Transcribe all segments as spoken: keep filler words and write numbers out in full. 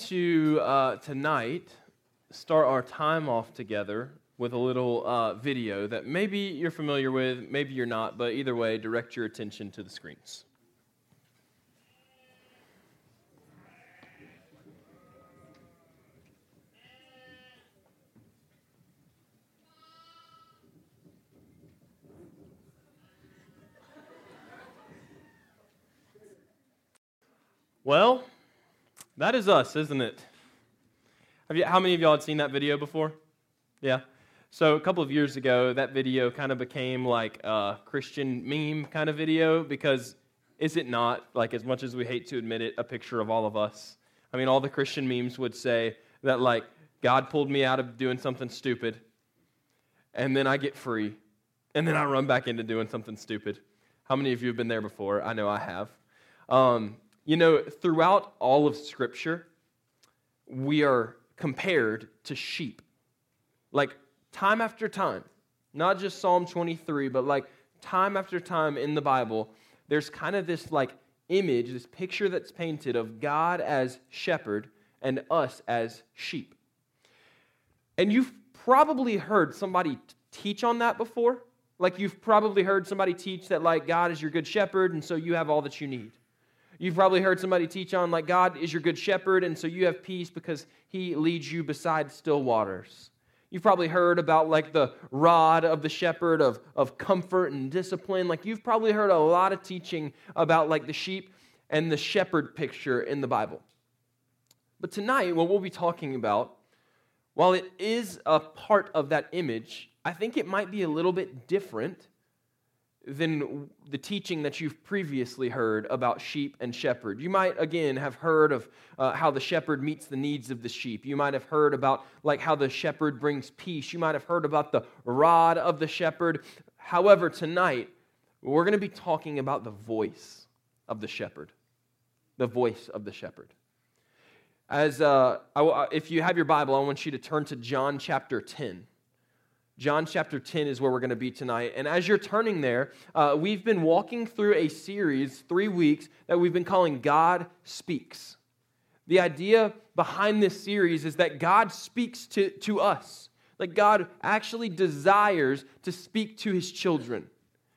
to, uh, tonight, start our time off together with a little uh, video that maybe you're familiar with, maybe you're not, but either way, direct your attention to the screens. Well, that is us, isn't it? Have you, how many of y'all had seen that video before? Yeah. So a couple of years ago, that video kind of became like a Christian meme kind of video because is it not, like as much as we hate to admit it, a picture of all of us? I mean, all the Christian memes would say that like God pulled me out of doing something stupid and then I get free and then I run back into doing something stupid. How many of you have been there before? I know I have. Um, you know, throughout all of Scripture, we are compared to sheep. Like time after time, not just Psalm twenty-three, but like time after time in the Bible, there's kind of this like image, this picture that's painted of God as shepherd and us as sheep. And you've probably heard somebody teach on that before. Like you've probably heard somebody teach that like God is your good shepherd and so you have all that you need. You've probably heard somebody teach on like God is your good shepherd and so you have peace because he leads you beside still waters. You've probably heard about like the rod of the shepherd of, of comfort and discipline. Like you've probably heard a lot of teaching about like the sheep and the shepherd picture in the Bible. But tonight, what we'll be talking about, while it is a part of that image, I think it might be a little bit different than the teaching that you've previously heard about sheep and shepherd. You might, again, have heard of uh, how the shepherd meets the needs of the sheep. You might have heard about like how the shepherd brings peace. You might have heard about the rod of the shepherd. However, tonight, we're going to be talking about the voice of the shepherd. The voice of the shepherd. As uh, I, if you have your Bible, I want you to turn to John chapter ten. John chapter ten is where we're going to be tonight. And as you're turning there, uh, we've been walking through a series, three weeks, that we've been calling God Speaks. The idea behind this series is that God speaks to, to us. Like God actually desires to speak to his children.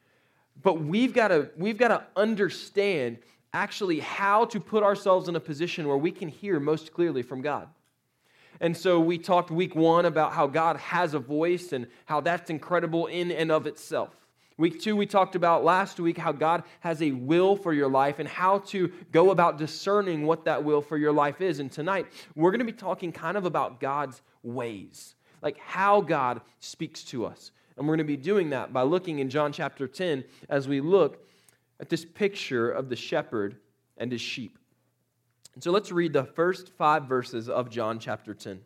But we've got to, we've got to understand actually how to put ourselves in a position where we can hear most clearly from God. And so we talked week one about how God has a voice and how that's incredible in and of itself. Week two, we talked about last week how God has a will for your life and how to go about discerning what that will for your life is. And tonight, we're going to be talking kind of about God's ways, like how God speaks to us. And we're going to be doing that by looking in John chapter ten as we look at this picture of the shepherd and his sheep. So let's read the first five verses of John chapter ten.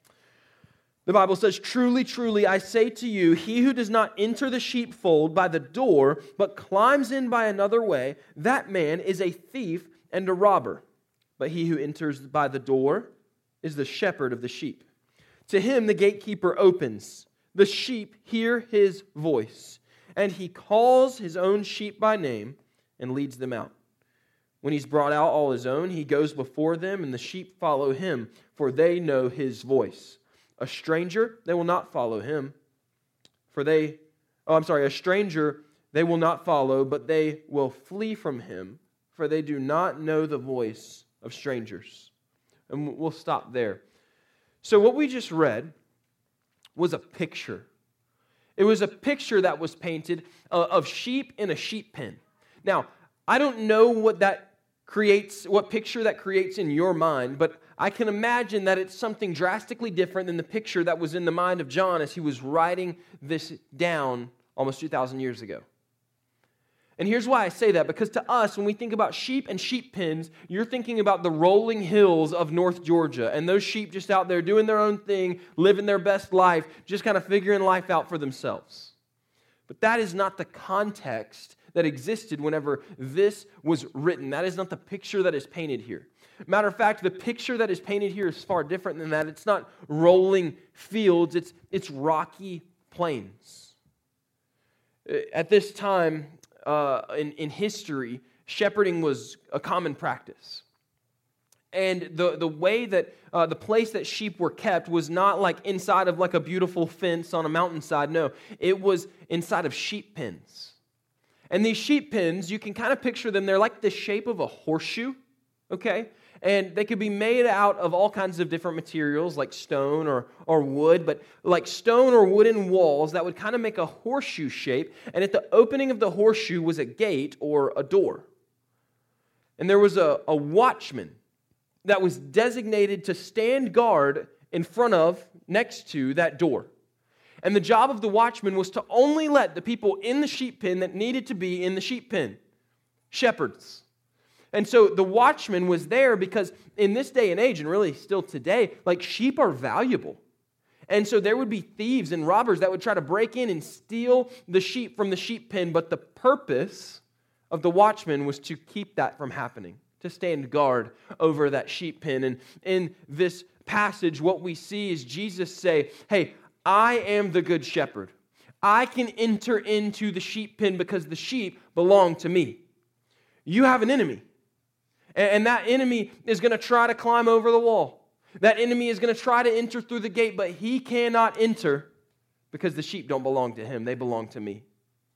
The Bible says, "Truly, truly, I say to you, he who does not enter the sheepfold by the door, but climbs in by another way, that man is a thief and a robber. But he who enters by the door is the shepherd of the sheep. To him the gatekeeper opens. The sheep hear his voice, and he calls his own sheep by name and leads them out. When he's brought out all his own, he goes before them, and the sheep follow him, for they know his voice. A stranger, they will not follow him, for they, oh, I'm sorry, a stranger they will not follow, but they will flee from him, for they do not know the voice of strangers." And we'll stop there. So what we just read was a picture. It was a picture that was painted of sheep in a sheep pen. Now, I don't know what that creates, what picture that creates in your mind, but I can imagine that it's something drastically different than the picture that was in the mind of John as he was writing this down almost two thousand years ago. And here's why I say that, because to us, when we think about sheep and sheep pens, you're thinking about the rolling hills of North Georgia, and those sheep just out there doing their own thing, living their best life, just kind of figuring life out for themselves. But that is not the context that existed whenever this was written. That is not the picture that is painted here. Matter of fact, the picture that is painted here is far different than that. It's not rolling fields, it's, it's rocky plains. At this time uh, in, in history, shepherding was a common practice. And the, the way that uh, the place that sheep were kept was not like inside of like a beautiful fence on a mountainside. No, it was inside of sheep pens. And these sheep pens, you can kind of picture them, they're like the shape of a horseshoe, okay? And they could be made out of all kinds of different materials like stone or, or wood, but like stone or wooden walls that would kind of make a horseshoe shape. And at the opening of the horseshoe was a gate or a door. And there was a, a watchman that was designated to stand guard in front of, next to that door. And the job of the watchman was to only let the people in the sheep pen that needed to be in the sheep pen, shepherds. And so the watchman was there because in this day and age, and really still today, like sheep are valuable. And so there would be thieves and robbers that would try to break in and steal the sheep from the sheep pen, but the purpose of the watchman was to keep that from happening, to stand guard over that sheep pen. And in this passage, what we see is Jesus say, hey, I am the good shepherd. I can enter into the sheep pen because the sheep belong to me. You have an enemy. And that enemy is going to try to climb over the wall. That enemy is going to try to enter through the gate, but he cannot enter because the sheep don't belong to him. They belong to me.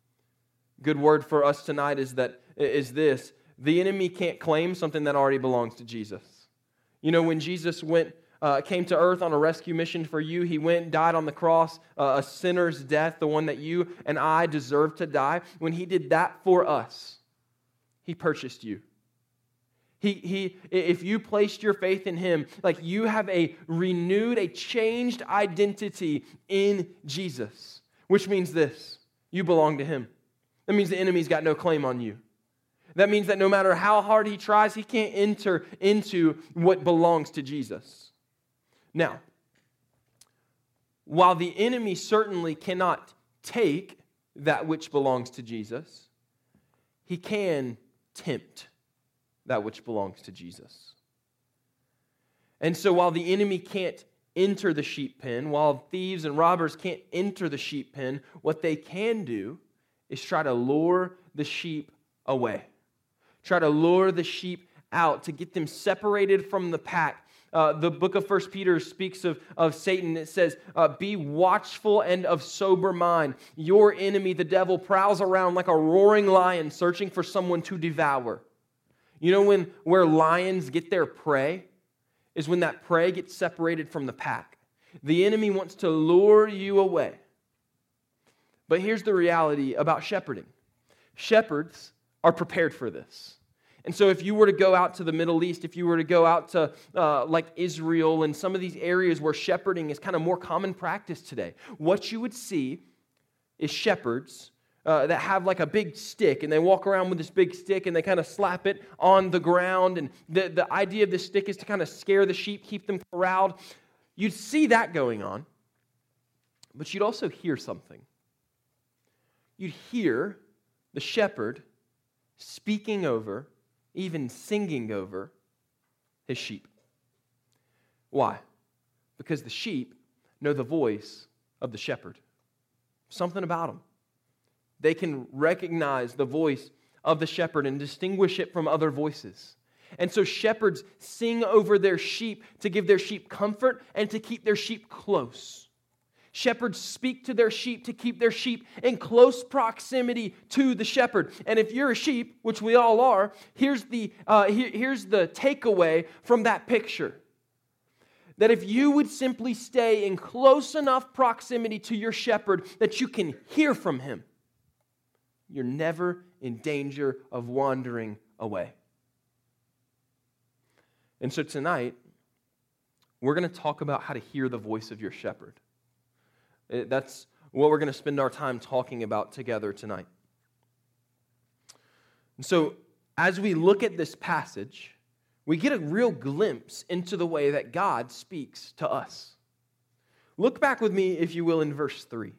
Good word for us tonight is that is this. The enemy can't claim something that already belongs to Jesus. You know, when Jesus went, uh, came to earth on a rescue mission for you, he went and died on the cross, uh, a sinner's death, the one that you and I deserve to die. When he did that for us, he purchased you. He, he, if you placed your faith in him, like you have a renewed, a changed identity in Jesus, which means this, you belong to him. That means the enemy's got no claim on you. That means that no matter how hard he tries, he can't enter into what belongs to Jesus. Now, while the enemy certainly cannot take that which belongs to Jesus, he can tempt that which belongs to Jesus. And so while the enemy can't enter the sheep pen, while thieves and robbers can't enter the sheep pen, what they can do is try to lure the sheep away. Try to lure the sheep out to get them separated from the pack. Uh, the book of First Peter speaks of, of Satan. It says, uh, be watchful and of sober mind. Your enemy, the devil, prowls around like a roaring lion searching for someone to devour. You know when where lions get their prey is when that prey gets separated from the pack. The enemy wants to lure you away. But here's the reality about shepherding. Shepherds are prepared for this. And so if you were to go out to the Middle East, if you were to go out to uh, like Israel and some of these areas where shepherding is kind of more common practice today, what you would see is shepherds Uh, that have like a big stick, and they walk around with this big stick, and they kind of slap it on the ground, and the, the idea of this stick is to kind of scare the sheep, keep them corralled. You'd see that going on, but you'd also hear something. You'd hear the shepherd speaking over, even singing over his sheep. Why? Because the sheep know the voice of the shepherd. Something about them. They can recognize the voice of the shepherd and distinguish it from other voices. And so shepherds sing over their sheep to give their sheep comfort and to keep their sheep close. Shepherds speak to their sheep to keep their sheep in close proximity to the shepherd. And if you're a sheep, which we all are, here's the, uh, here, here's the takeaway from that picture. That if you would simply stay in close enough proximity to your shepherd that you can hear from him, you're never in danger of wandering away. And so tonight, we're going to talk about how to hear the voice of your shepherd. That's what we're going to spend our time talking about together tonight. And so, as we look at this passage, we get a real glimpse into the way that God speaks to us. Look back with me, if you will, in verse three.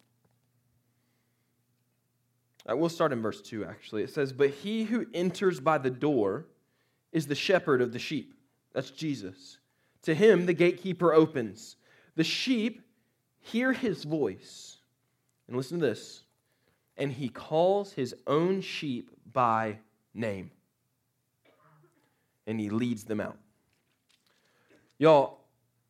Right, we'll start in verse two, actually. It says, but he who enters by the door is the shepherd of the sheep. That's Jesus. To him the gatekeeper opens. The sheep hear his voice. And listen to this. And he calls his own sheep by name. And he leads them out. Y'all,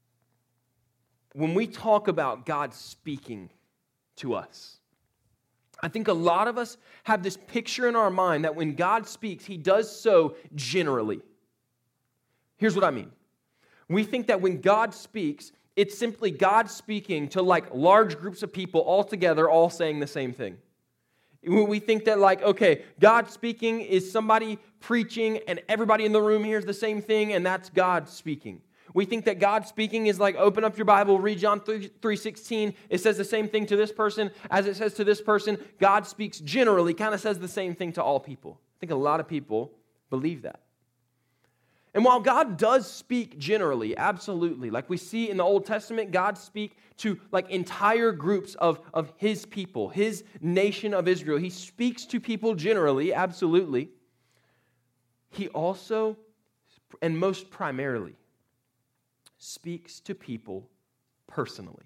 when we talk about God speaking to us, I think a lot of us have this picture in our mind that when God speaks, He does so generally. Here's what I mean. We think that when God speaks, it's simply God speaking to like large groups of people all together, all saying the same thing. We think that like, okay, God speaking is somebody preaching and everybody in the room hears the same thing and that's God speaking. We think that God speaking is like, open up your Bible, read John three sixteen. It says the same thing to this person as it says to this person. God speaks generally, kind of says the same thing to all people. I think a lot of people believe that. And while God does speak generally, absolutely, like we see in the Old Testament, God speak to like entire groups of, of His people, His nation of Israel. He speaks to people generally, absolutely. He also, and most primarily, speaks to people personally.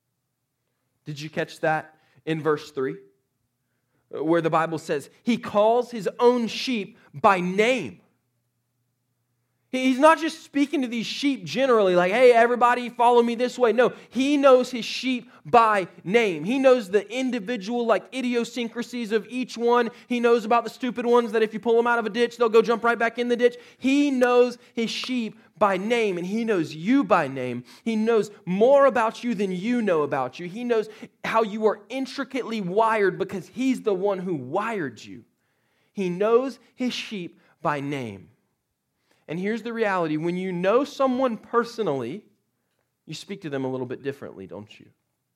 Did you catch that in verse three? Where the Bible says, He calls His own sheep by name. He's not just speaking to these sheep generally, like, hey, everybody follow me this way. No, He knows His sheep by name. He knows the individual, like, idiosyncrasies of each one. He knows about the stupid ones that if you pull them out of a ditch, they'll go jump right back in the ditch. He knows His sheep by name, and He knows you by name. He knows more about you than you know about you. He knows how you are intricately wired because He's the one who wired you. He knows His sheep by name. And here's the reality. When you know someone personally, you speak to them a little bit differently, don't you?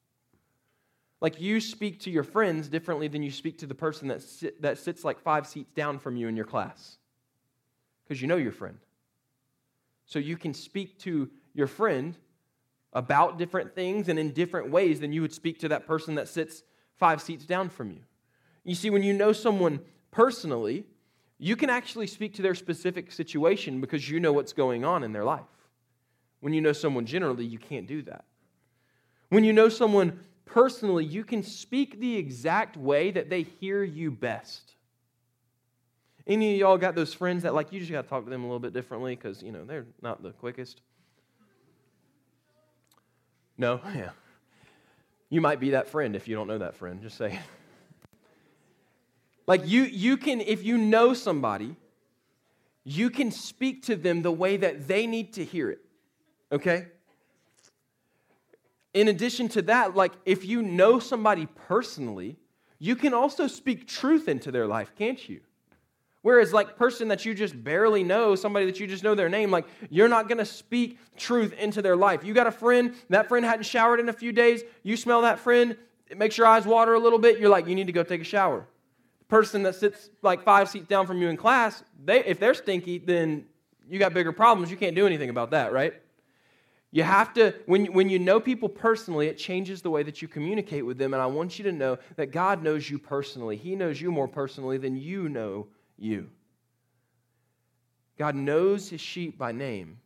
Like you speak to your friends differently than you speak to the person that, sit, that sits like five seats down from you in your class. Because you know your friend. So you can speak to your friend about different things and in different ways than you would speak to that person that sits five seats down from you. You see, when you know someone personally, you can actually speak to their specific situation because you know what's going on in their life. When you know someone generally, you can't do that. When you know someone personally, you can speak the exact way that they hear you best. Any of y'all got those friends that like you just got to talk to them a little bit differently because, you know, they're not the quickest? No? Yeah. You might be that friend if you don't know that friend. Just saying. Like you, you can, if you know somebody, you can speak to them the way that they need to hear it, okay? In addition to that, like if you know somebody personally, you can also speak truth into their life, can't you? Whereas like person that you just barely know, somebody that you just know their name, like you're not going to speak truth into their life. You got a friend, that friend hadn't showered in a few days, you smell that friend, it makes your eyes water a little bit, you're like, you need to go take a shower. Person that sits like five seats down from you in class, they if they're stinky, then you got bigger problems. You can't do anything about that, right? You have to, when, when you know people personally, it changes the way that you communicate with them. And I want you to know that God knows you personally. He knows you more personally than you know you. God knows His sheep by name.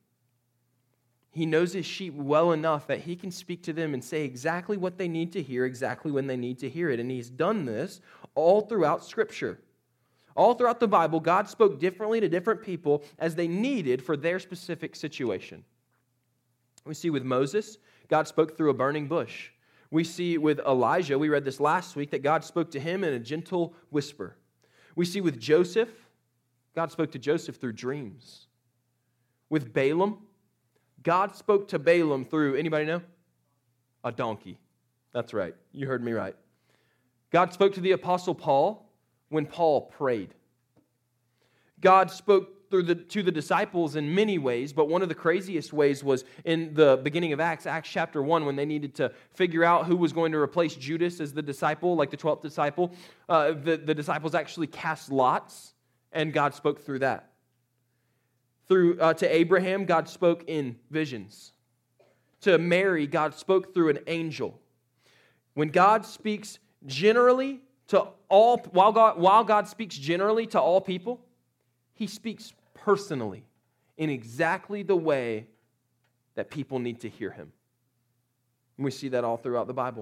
He knows His sheep well enough that He can speak to them and say exactly what they need to hear, exactly when they need to hear it. And He's done this all throughout Scripture. All throughout the Bible, God spoke differently to different people as they needed for their specific situation. We see with Moses, God spoke through a burning bush. We see with Elijah, we read this last week, that God spoke to him in a gentle whisper. We see with Joseph, God spoke to Joseph through dreams. With Balaam, God spoke to Balaam through, anybody know? A donkey. That's right. You heard me right. God spoke to the Apostle Paul when Paul prayed. God spoke through the, to the disciples in many ways, but one of the craziest ways was in the beginning of Acts, Acts chapter one, when they needed to figure out who was going to replace Judas as the disciple, like the twelfth disciple. Uh, the, the disciples actually cast lots, and God spoke through that. Through uh, to Abraham, God spoke in visions. To Mary, God spoke through an angel. When God speaks generally to all, while God, while God speaks generally to all people, He speaks personally in exactly the way that people need to hear Him. And we see that all throughout the Bible.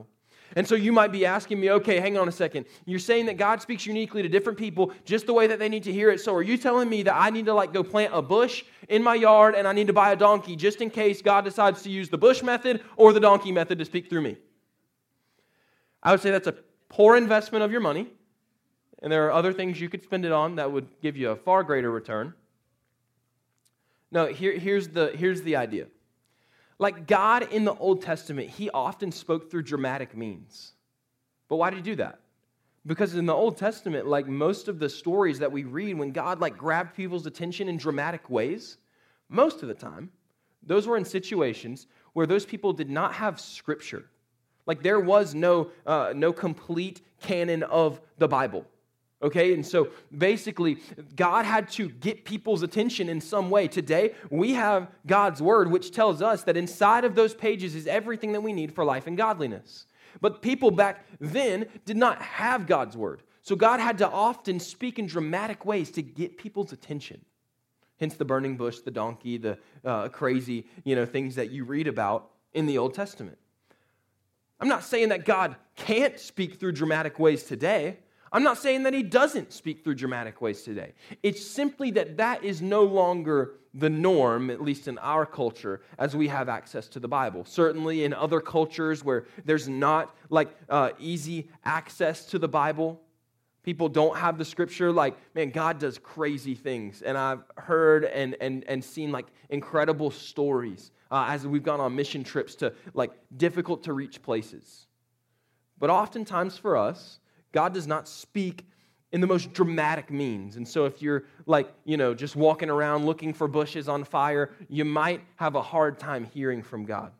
And so you might be asking me, okay, hang on a second. You're saying that God speaks uniquely to different people just the way that they need to hear it. So are you telling me that I need to like go plant a bush in my yard and I need to buy a donkey just in case God decides to use the bush method or the donkey method to speak through me? I would say that's a poor investment of your money. And there are other things you could spend it on that would give you a far greater return. No, here, here's the, here's the idea. Like God in the Old Testament, He often spoke through dramatic means. But why did He do that? Because in the Old Testament, like most of the stories that we read, when God like grabbed people's attention in dramatic ways, most of the time, those were in situations where those people did not have Scripture. Like there was no, uh, no complete canon of the Bible. Okay, and so basically, God had to get people's attention in some way. Today, we have God's Word, which tells us that inside of those pages is everything that we need for life and godliness. But people back then did not have God's Word. So God had to often speak in dramatic ways to get people's attention. Hence the burning bush, the donkey, the uh, crazy, you know, things that you read about in the Old Testament. I'm not saying that God can't speak through dramatic ways today. I'm not saying that He doesn't speak through dramatic ways today. It's simply that that is no longer the norm, at least in our culture, as we have access to the Bible. Certainly in other cultures where there's not like uh, easy access to the Bible, people don't have the Scripture. Like, man, God does crazy things. And I've heard and, and, and seen like incredible stories uh, as we've gone on mission trips to like difficult to reach places. But oftentimes for us, God does not speak in the most dramatic means. And so if you're like, you know, just walking around looking for bushes on fire, you might have a hard time hearing from God.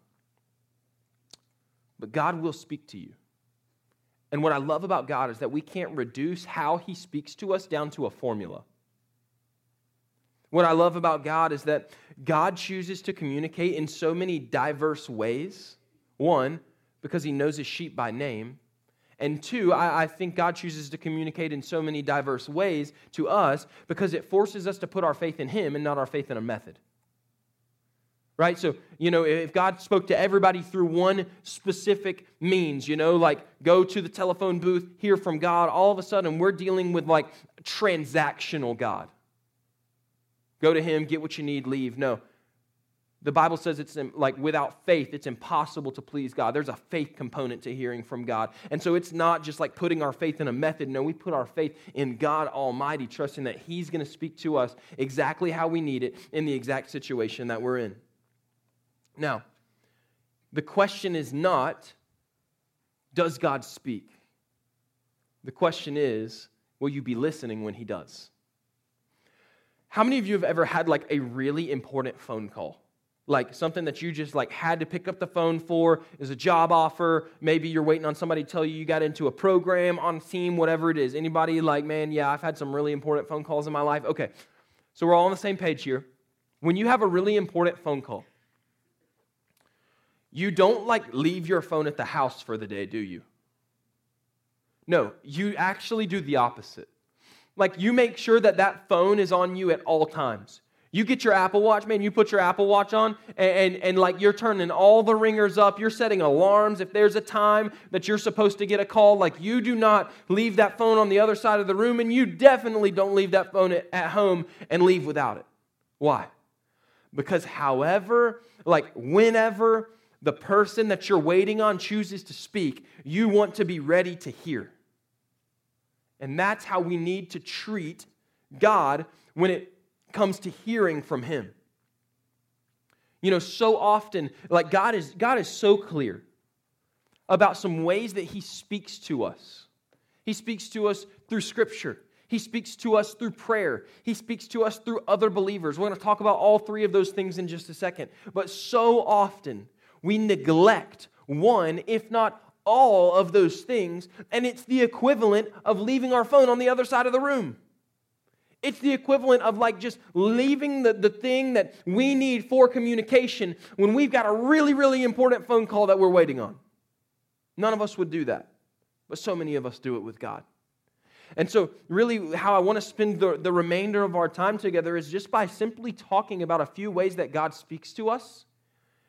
But God will speak to you. And what I love about God is that we can't reduce how He speaks to us down to a formula. What I love about God is that God chooses to communicate in so many diverse ways. One, because He knows His sheep by name. And two, I, I think God chooses to communicate in so many diverse ways to us because it forces us to put our faith in Him and not our faith in a method. Right? So, you know, if God spoke to everybody through one specific means, you know, like go to the telephone booth, hear from God, all of a sudden we're dealing with like transactional God. Go to Him, get what you need, leave. No. The Bible says it's like without faith, it's impossible to please God. There's a faith component to hearing from God. And so it's not just like putting our faith in a method. No, we put our faith in God Almighty, trusting that He's going to speak to us exactly how we need it in the exact situation that we're in. Now, the question is not, does God speak? The question is, will you be listening when He does? How many of you have ever had like a really important phone call? Like something that you just like had to pick up the phone for, is a job offer. Maybe you're waiting on somebody to tell you you got into a program on team, whatever it is. Anybody like, man, yeah, I've had some really important phone calls in my life. Okay, so we're all on the same page here. When you have a really important phone call, you don't like leave your phone at the house for the day, do you? No, you actually do the opposite. Like you make sure that that phone is on you at all times. You get your Apple Watch, man, you put your Apple Watch on, and, and, and like you're turning all the ringers up, you're setting alarms. If there's a time that you're supposed to get a call, like you do not leave that phone on the other side of the room, and you definitely don't leave that phone at, at home and leave without it. Why? Because however, like whenever the person that you're waiting on chooses to speak, you want to be ready to hear. And that's how we need to treat God when it comes to hearing from Him. You know, so often, like God is God is so clear about some ways that He speaks to us. He speaks to us through Scripture. He speaks to us through prayer. He speaks to us through other believers. We're going to talk about all three of those things in just a second. But so often, we neglect one, if not all of those things, and it's the equivalent of leaving our phone on the other side of the room. It's the equivalent of like just leaving the, the thing that we need for communication when we've got a really, really important phone call that we're waiting on. None of us would do that, but so many of us do it with God. And so really how I want to spend the, the remainder of our time together is just by simply talking about a few ways that God speaks to us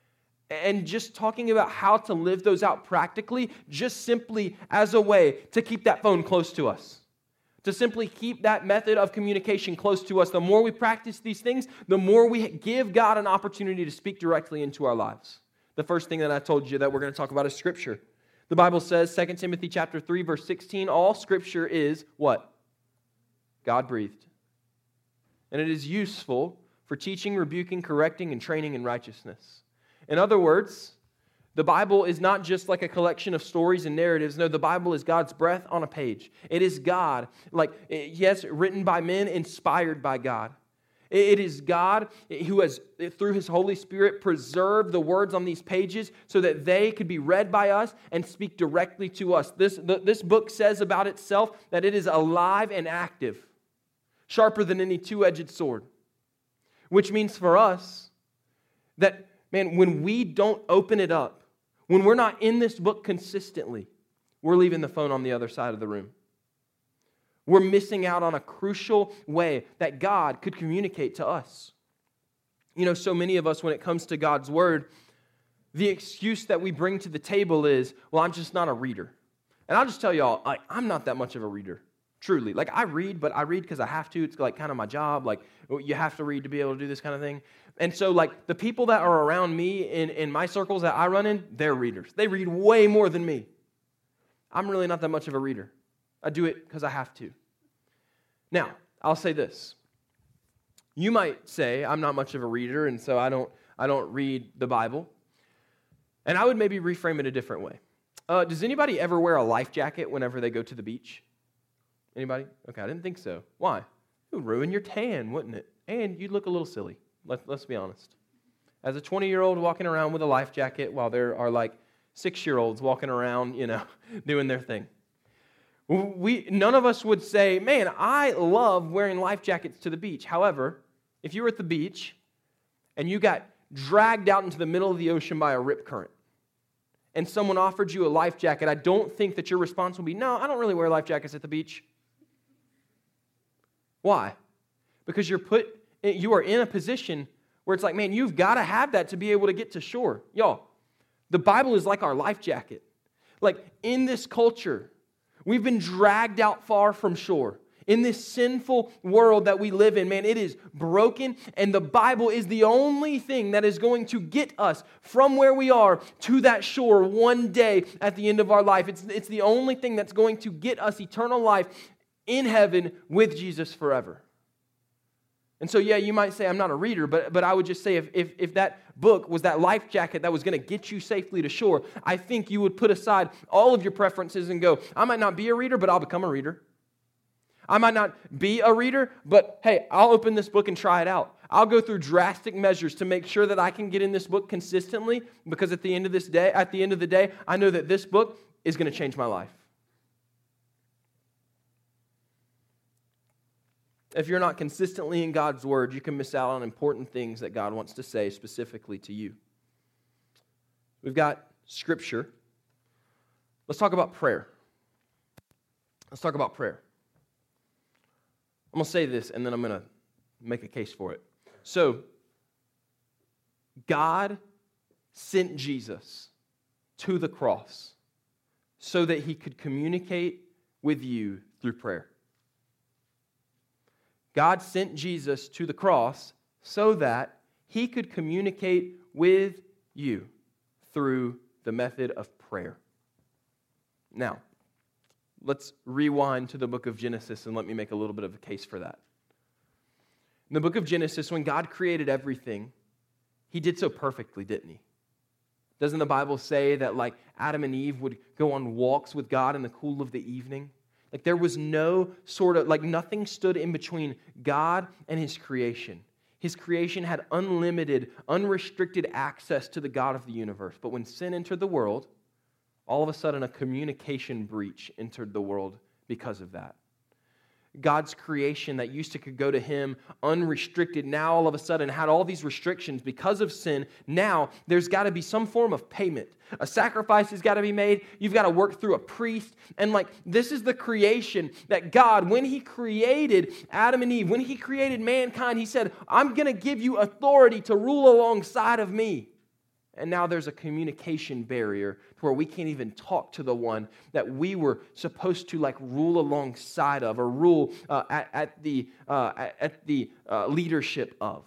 and just talking about how to live those out practically, just simply as a way to keep that phone close to us. To simply keep that method of communication close to us. The more we practice these things, the more we give God an opportunity to speak directly into our lives. The first thing that I told you that we're going to talk about is Scripture. The Bible says, Second Timothy chapter three, verse sixteen, all Scripture is what? God-breathed. And it is useful for teaching, rebuking, correcting, and training in righteousness. In other words, the Bible is not just like a collection of stories and narratives. No, the Bible is God's breath on a page. It is God, like, yes, written by men, inspired by God. It is God who has, through His Holy Spirit, preserved the words on these pages so that they could be read by us and speak directly to us. This, this book says about itself that it is alive and active, sharper than any two-edged sword, which means for us that, man, when we don't open it up, when we're not in this book consistently, we're leaving the phone on the other side of the room. We're missing out on a crucial way that God could communicate to us. You know, so many of us, when it comes to God's Word, the excuse that we bring to the table is, well, I'm just not a reader. And I'll just tell y'all, like, I'm not that much of a reader, truly. Like, I read, but I read because I have to. It's like kind of my job. Like, you have to read to be able to do this kind of thing. And so, like, the people that are around me in, in my circles that I run in, they're readers. They read way more than me. I'm really not that much of a reader. I do it because I have to. Now, I'll say this. You might say, I'm not much of a reader, and so I don't, I don't read the Bible. And I would maybe reframe it a different way. Uh, does anybody ever wear a life jacket whenever they go to the beach? Anybody? Okay, I didn't think so. Why? It would ruin your tan, wouldn't it? And you'd look a little silly. Let, let's be honest. As a twenty-year-old walking around with a life jacket while there are like six-year-olds walking around, you know, doing their thing. We, none of us would say, man, I love wearing life jackets to the beach. However, if you were at the beach and you got dragged out into the middle of the ocean by a rip current and someone offered you a life jacket, I don't think that your response would be, no, I don't really wear life jackets at the beach. Why? Because you're put, you are in a position where it's like, man, you've got to have that to be able to get to shore. Y'all, the Bible is like our life jacket. Like, in this culture, we've been dragged out far from shore. In this sinful world that we live in, man, it is broken, and the Bible is the only thing that is going to get us from where we are to that shore one day at the end of our life. It's, it's the only thing that's going to get us eternal life in heaven with Jesus forever. And so, yeah, you might say I'm not a reader, but, but I would just say if, if, if that book was that life jacket that was going to get you safely to shore, I think you would put aside all of your preferences and go, I might not be a reader, but I'll become a reader. I might not be a reader, but hey, I'll open this book and try it out. I'll go through drastic measures to make sure that I can get in this book consistently, because at the end of this day, at the end of the day, I know that this book is going to change my life. If you're not consistently in God's Word, you can miss out on important things that God wants to say specifically to you. We've got Scripture. Let's talk about prayer. Let's talk about prayer. I'm going to say this, and then I'm going to make a case for it. So, God sent Jesus to the cross so that He could communicate with you through prayer. God sent Jesus to the cross so that He could communicate with you through the method of prayer. Now, let's rewind to the book of Genesis and let me make a little bit of a case for that. In the book of Genesis, when God created everything, He did so perfectly, didn't He? Doesn't the Bible say that like Adam and Eve would go on walks with God in the cool of the evening? Like there was no sort of, like nothing stood in between God and His creation. His creation had unlimited, unrestricted access to the God of the universe. But when sin entered the world, all of a sudden a communication breach entered the world because of that. God's creation that used to could go to Him unrestricted now all of a sudden had all these restrictions because of sin. Now there's got to be some form of payment. A sacrifice has got to be made. You've got to work through a priest. And like this is the creation that God, when He created Adam and Eve, when He created mankind, He said, I'm going to give you authority to rule alongside of me. And now there's a communication barrier to where we can't even talk to the one that we were supposed to like rule alongside of or rule uh, at, at the, uh, at the uh, leadership of.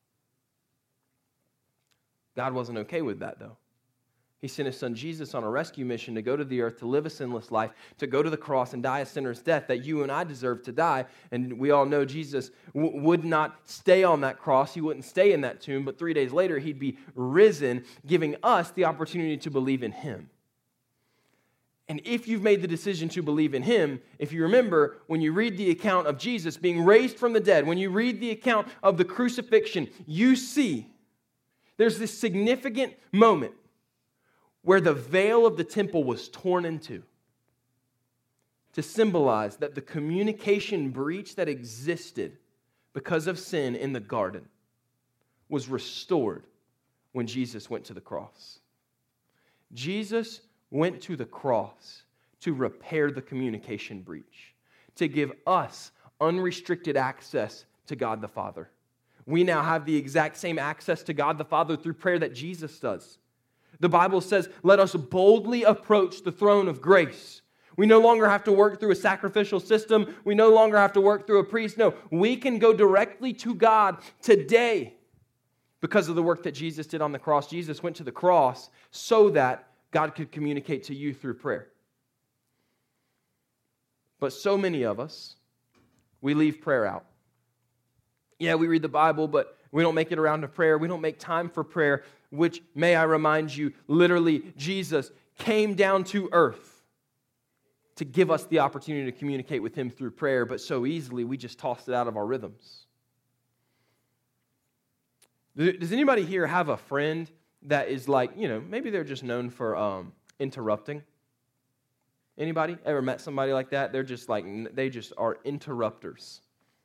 God wasn't okay with that, though. He sent his son Jesus on a rescue mission to go to the earth, to live a sinless life, to go to the cross and die a sinner's death that you and I deserve to die. And we all know Jesus w- would not stay on that cross. He wouldn't stay in that tomb, but three days later, he'd be risen, giving us the opportunity to believe in him. And if you've made the decision to believe in him, if you remember, when you read the account of Jesus being raised from the dead, when you read the account of the crucifixion, you see there's this significant moment where the veil of the temple was torn in two to symbolize that the communication breach that existed because of sin in the garden was restored when Jesus went to the cross. Jesus went to the cross to repair the communication breach, to give us unrestricted access to God the Father. We now have the exact same access to God the Father through prayer that Jesus does. The Bible says, let us boldly approach the throne of grace. We no longer have to work through a sacrificial system. We no longer have to work through a priest. No, we can go directly to God today because of the work that Jesus did on the cross. Jesus went to the cross so that God could communicate to you through prayer. But so many of us, we leave prayer out. Yeah, we read the Bible, but we don't make it around to prayer. We don't make time for prayer, which, may I remind you, literally Jesus came down to earth to give us the opportunity to communicate with him through prayer, but so easily we just tossed it out of our rhythms. Does anybody here have a friend that is like, you know, maybe they're just known for um, interrupting? Anybody ever met somebody like that? They're just like, they just are interrupters.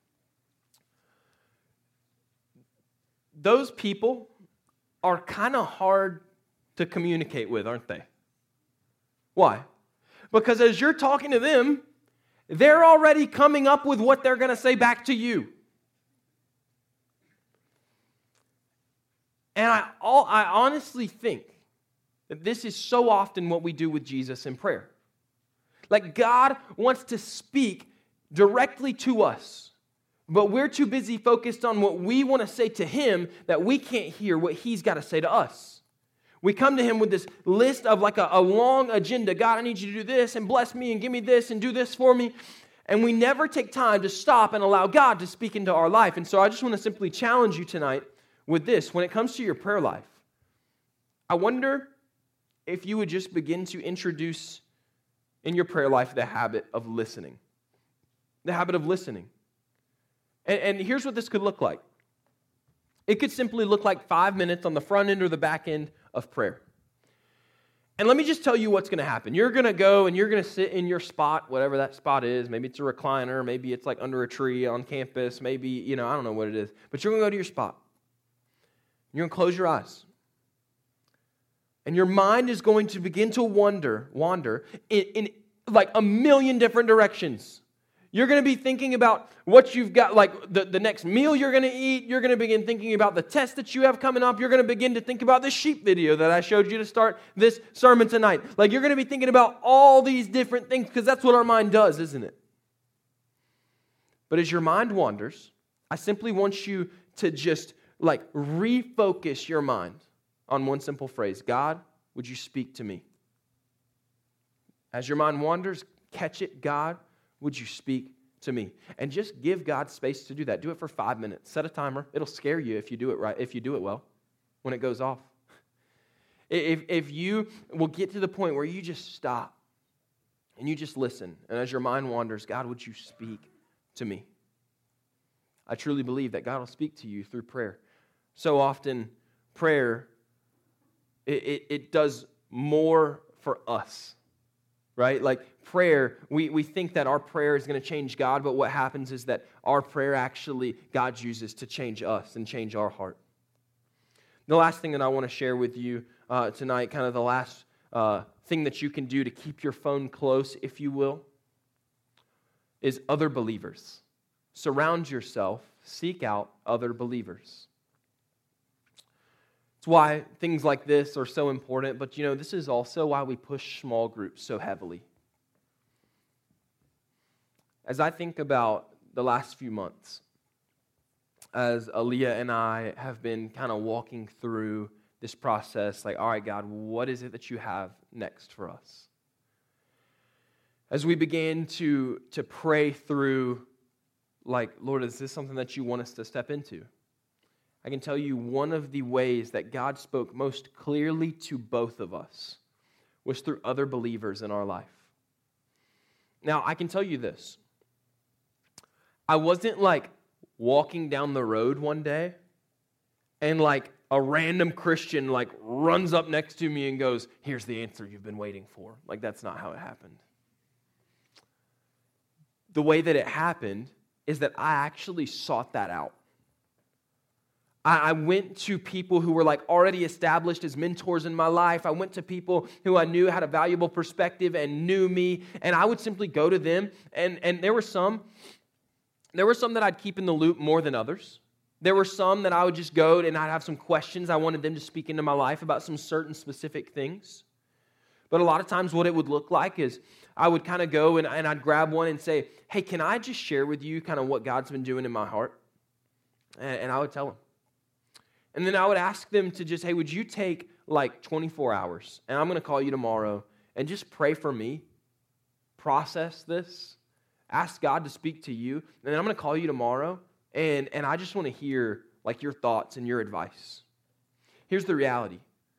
Those people are kind of hard to communicate with, aren't they? Why? Because as you're talking to them, they're already coming up with what they're going to say back to you. And I, all, I honestly think that this is so often what we do with Jesus in prayer. Like God wants to speak directly to us. But we're too busy focused on what we want to say to him that we can't hear what he's got to say to us. We come to him with this list of like a, a long agenda. God, I need you to do this and bless me and give me this and do this for me. And we never take time to stop and allow God to speak into our life. And so I just want to simply challenge you tonight with this. When it comes to your prayer life, I wonder if you would just begin to introduce in your prayer life the habit of listening. The habit of listening. And, and here's what this could look like. It could simply look like five minutes on the front end or the back end of prayer. And let me just tell you what's going to happen. You're going to go and you're going to sit in your spot, whatever that spot is. Maybe it's a recliner. Maybe it's like under a tree on campus. Maybe, you know, I don't know what it is. But you're going to go to your spot. You're going to close your eyes. And your mind is going to begin to wander, wander in, in like a million different directions. You're going to be thinking about what you've got, like the, the next meal you're going to eat. You're going to begin thinking about the test that you have coming up. You're going to begin to think about the sheep video that I showed you to start this sermon tonight. Like you're going to be thinking about all these different things because that's what our mind does, isn't it? But as your mind wanders, I simply want you to just like refocus your mind on one simple phrase. God, would you speak to me? As your mind wanders, catch it. God, would you speak to me? And just give God space to do that. Do it for five minutes. Set a timer. It'll scare you if you do it right, if you do it well, when it goes off. If, if you will get to the point where you just stop and you just listen, and as your mind wanders, God, would you speak to me? I truly believe that God will speak to you through prayer. So often, prayer, it, it, it does more for us. Right? Like prayer, we, we think that our prayer is going to change God, but what happens is that our prayer actually God uses to change us and change our heart. The last thing that I want to share with you uh, tonight, kind of the last uh, thing that you can do to keep your phone close, if you will, is other believers. Surround yourself, seek out other believers. It's why things like this are so important, but you know, this is also why we push small groups so heavily. As I think about the last few months, as Aaliyah and I have been kind of walking through this process, like, all right, God, what is it that you have next for us? As we began to, to pray through, like, Lord, is this something that you want us to step into? I can tell you one of the ways that God spoke most clearly to both of us was through other believers in our life. Now, I can tell you this. I wasn't like walking down the road one day and like a random Christian like runs up next to me and goes, here's the answer you've been waiting for. Like, that's not how it happened. The way that it happened is that I actually sought that out. I went to people who were like already established as mentors in my life. I went to people who I knew had a valuable perspective and knew me, and I would simply go to them. And, and there were some, there were some that I'd keep in the loop more than others. There were some that I would just go and I'd have some questions. I wanted them to speak into my life about some certain specific things. But a lot of times what it would look like is I would kind of go and, and I'd grab one and say, hey, can I just share with you kind of what God's been doing in my heart? And, and I would tell them. And then I would ask them to just, hey, would you take like twenty-four hours, and I'm going to call you tomorrow, and just pray for me, process this, ask God to speak to you, and then I'm going to call you tomorrow, and, and I just want to hear like your thoughts and your advice. Here's the reality.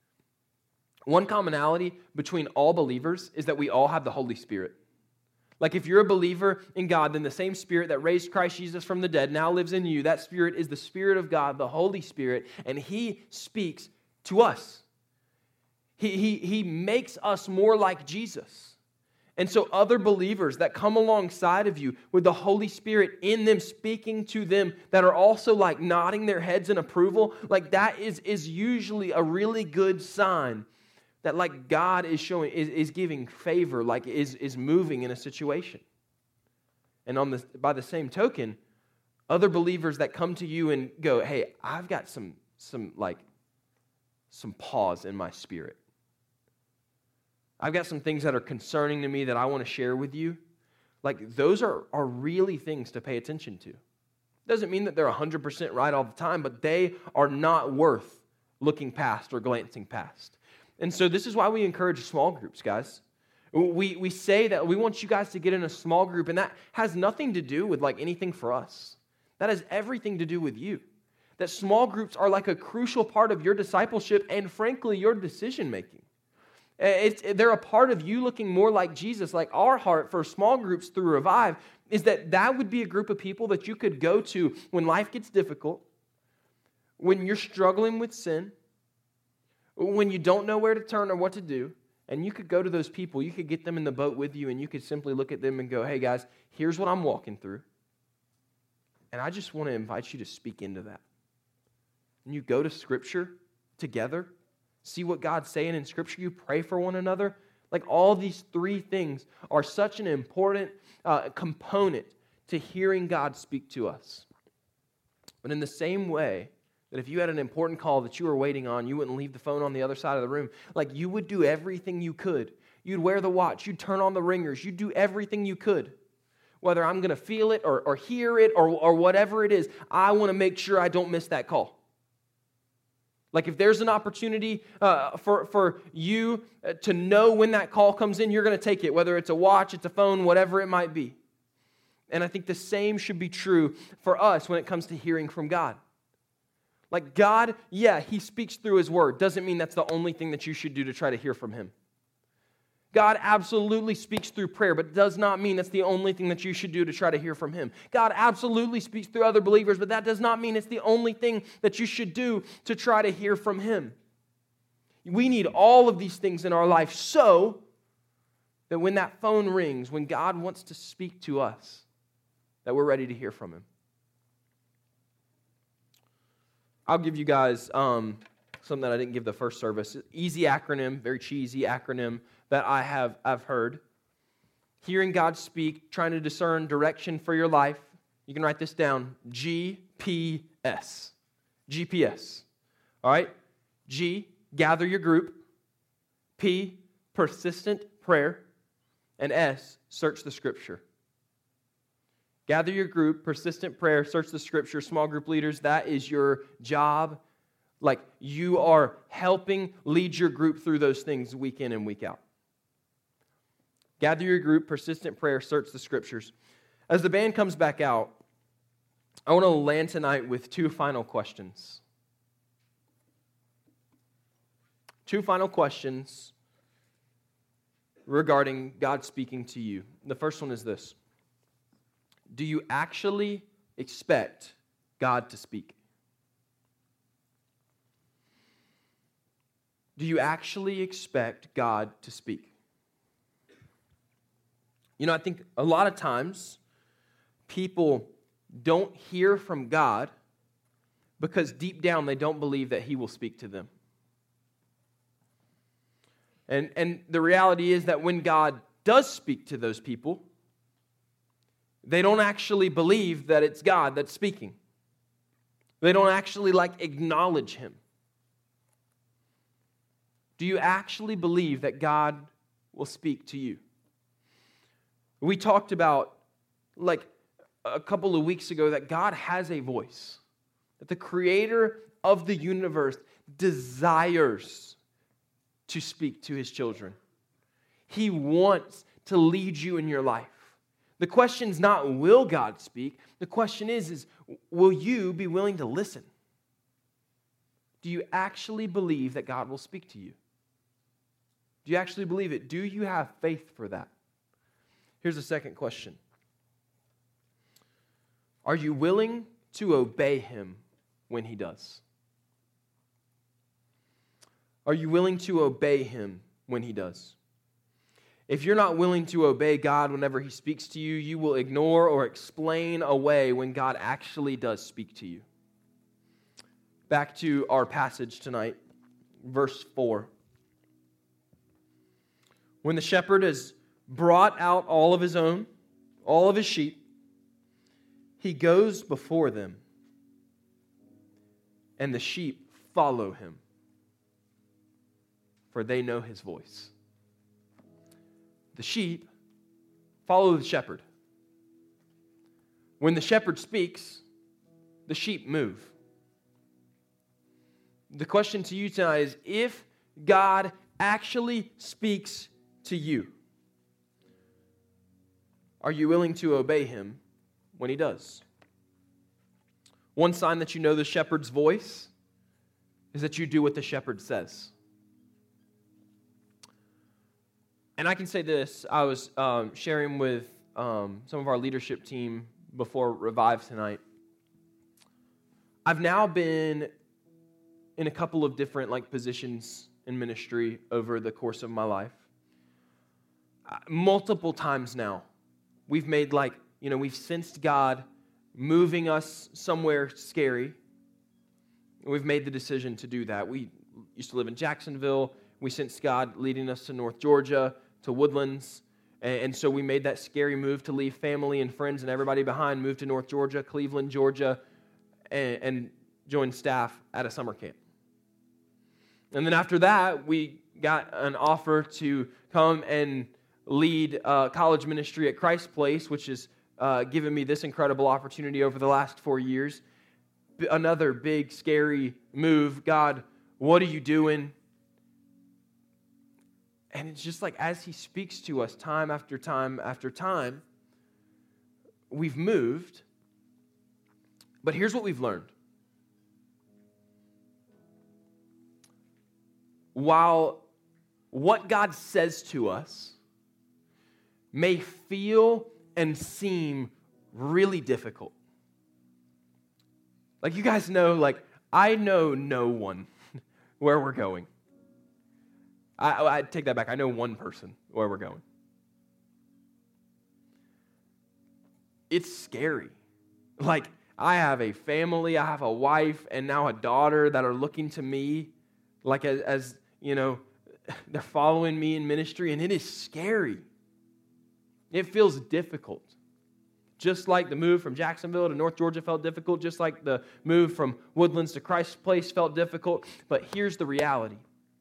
One commonality between all believers is that we all have the Holy Spirit. Like if you're a believer in God, then the same Spirit that raised Christ Jesus from the dead now lives in you. That Spirit is the Spirit of God, the Holy Spirit, and He speaks to us. He, he, he makes us more like Jesus. And so other believers that come alongside of you with the Holy Spirit in them, speaking to them, that are also like nodding their heads in approval, like that is, is usually a really good sign that like God is showing, is, is giving favor, like is, is moving in a situation. And on the by the same token, other believers that come to you and go, hey, I've got some, some like, some pause in my spirit. I've got some things that are concerning to me that I want to share with you. Like those are, are really things to pay attention to. Doesn't mean that they're one hundred percent right all the time, but they are not worth looking past or glancing past. And so this is why we encourage small groups, guys. We we say that we want you guys to get in a small group, and that has nothing to do with like anything for us. That has everything to do with you. That small groups are like a crucial part of your discipleship and frankly, your decision making. It's, they're a part of you looking more like Jesus. Like our heart for small groups through Revive is that that would be a group of people that you could go to when life gets difficult, when you're struggling with sin, when you don't know where to turn or what to do, and you could go to those people, you could get them in the boat with you, and you could simply look at them and go, hey guys, here's what I'm walking through. And I just want to invite you to speak into that. And you go to Scripture together, see what God's saying in Scripture, you pray for one another. Like all these three things are such an important uh, component to hearing God speak to us. But in the same way, that if you had an important call that you were waiting on, you wouldn't leave the phone on the other side of the room. Like you would do everything you could. You'd wear the watch. You'd turn on the ringers. You'd do everything you could. Whether I'm going to feel it or, or hear it or, or whatever it is, I want to make sure I don't miss that call. Like if there's an opportunity uh, for, for you to know when that call comes in, you're going to take it. Whether it's a watch, it's a phone, whatever it might be. And I think the same should be true for us when it comes to hearing from God. Like God, yeah, He speaks through His Word. Doesn't mean that's the only thing that you should do to try to hear from Him. God absolutely speaks through prayer, but does not mean that's the only thing that you should do to try to hear from Him. God absolutely speaks through other believers, but that does not mean it's the only thing that you should do to try to hear from Him. We need all of these things in our life so that when that phone rings, when God wants to speak to us, that we're ready to hear from Him. I'll give you guys um, something that I didn't give the first service. Easy acronym, very cheesy acronym that I have I've heard. Hearing God speak, trying to discern direction for your life. You can write this down. G P S. G P S. All right? G, gather your group. P, persistent prayer. And S, search the Scripture. Gather your group, persistent prayer, search the Scripture. Small group leaders, that is your job. Like, you are helping lead your group through those things week in and week out. Gather your group, persistent prayer, search the Scriptures. As the band comes back out, I want to land tonight with two final questions. Two final questions regarding God speaking to you. The first one is this. Do you actually expect God to speak? Do you actually expect God to speak? You know, I think a lot of times people don't hear from God because deep down they don't believe that He will speak to them. And, and the reality is that when God does speak to those people, they don't actually believe that it's God that's speaking. They don't actually like acknowledge Him. Do you actually believe that God will speak to you? We talked about, like a couple of weeks ago, that God has a voice. That the creator of the universe desires to speak to His children. He wants to lead you in your life. The question is not, will God speak? The question is, is, will you be willing to listen? Do you actually believe that God will speak to you? Do you actually believe it? Do you have faith for that? Here's the second question. Are you willing to obey Him when He does? Are you willing to obey Him when He does? If you're not willing to obey God whenever He speaks to you, you will ignore or explain away when God actually does speak to you. Back to our passage tonight, verse four. When the shepherd has brought out all of his own, all of his sheep, he goes before them, and the sheep follow him, for they know his voice. The sheep follow the shepherd. When the shepherd speaks, the sheep move. The question to you tonight is, if God actually speaks to you, are you willing to obey Him when He does? One sign that you know the shepherd's voice is that you do what the shepherd says. And I can say this, I was um, sharing with um, some of our leadership team before Revive tonight. I've now been in a couple of different like positions in ministry over the course of my life. Uh, multiple times now, we've made like, you know, we've sensed God moving us somewhere scary. We've made the decision to do that. We used to live in Jacksonville. We sensed God leading us to North Georgia, to Woodlands. And, and so we made that scary move to leave family and friends and everybody behind, move to North Georgia, Cleveland, Georgia, and, and join staff at a summer camp. And then after that, we got an offer to come and lead uh, college ministry at Christ Place, which has uh, given me this incredible opportunity over the last four years. B- another big, scary move. God, what are you doing? And it's just like as He speaks to us time after time after time, we've moved. But here's what we've learned. While what God says to us may feel and seem really difficult. Like you guys know, like I know no one where we're going. I, I take that back. I know one person where we're going. It's scary. Like I have a family, I have a wife, and now a daughter that are looking to me like as, as you know, they're following me in ministry, and it is scary. It feels difficult. Just like the move from Jacksonville to North Georgia felt difficult, just like the move from Woodlands to Christ Place felt difficult. But here's the reality.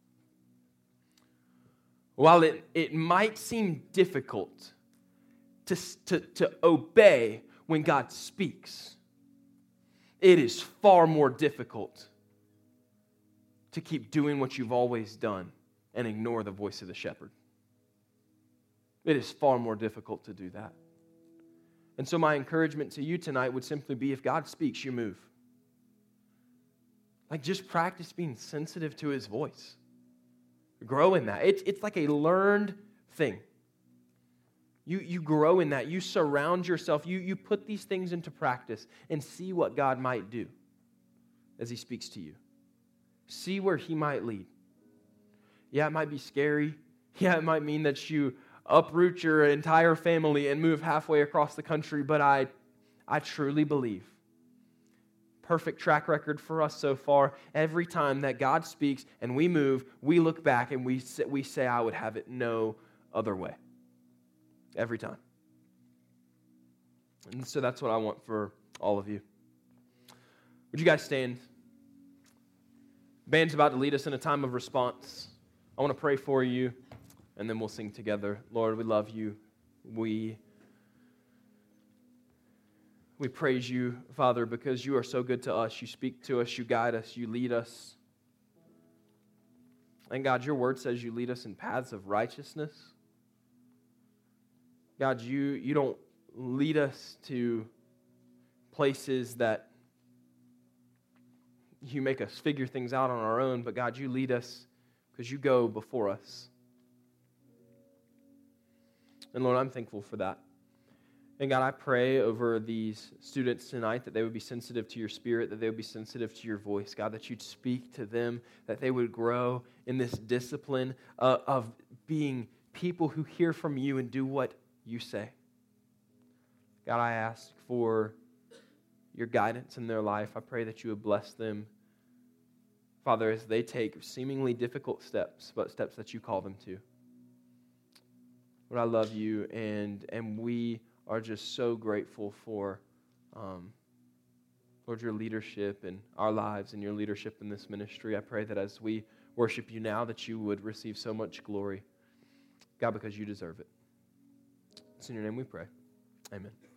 While it, it might seem difficult to, to, to obey when God speaks, it is far more difficult to keep doing what you've always done and ignore the voice of the shepherd. It is far more difficult to do that. And so my encouragement to you tonight would simply be, if God speaks, you move. Like, just practice being sensitive to his voice. Grow in that. It's, it's like a learned thing. You, you grow in that. You surround yourself. You, you put these things into practice and see what God might do as he speaks to you. See where he might lead. Yeah, it might be scary. Yeah, it might mean that you uproot your entire family and move halfway across the country, but I, I truly believe, perfect track record for us so far, every time that God speaks and we move, we look back and we say, we say, I would have it no other way. Every time. And so that's what I want for all of you. Would you guys stand? Band's about to lead us in a time of response. I want to pray for you, and then we'll sing together. Lord, we love you. We, we praise you, Father, because you are so good to us. You speak to us, you guide us, you lead us. And God, your word says you lead us in paths of righteousness. God, you, you don't lead us to places that you make us figure things out on our own, but God, you lead us because you go before us. And Lord, I'm thankful for that. And God, I pray over these students tonight that they would be sensitive to your spirit, that they would be sensitive to your voice. God, that you'd speak to them, that they would grow in this discipline uh, of being people who hear from you and do what you say. God, I ask for your guidance in their life. I pray that you would bless them, Father, as they take seemingly difficult steps, but steps that you call them to. Lord, I love you, and, and we are just so grateful for, um, Lord, your leadership in our lives and your leadership in this ministry. I pray that as we worship you now, that you would receive so much glory, God, because you deserve it. It's in your name we pray. Amen.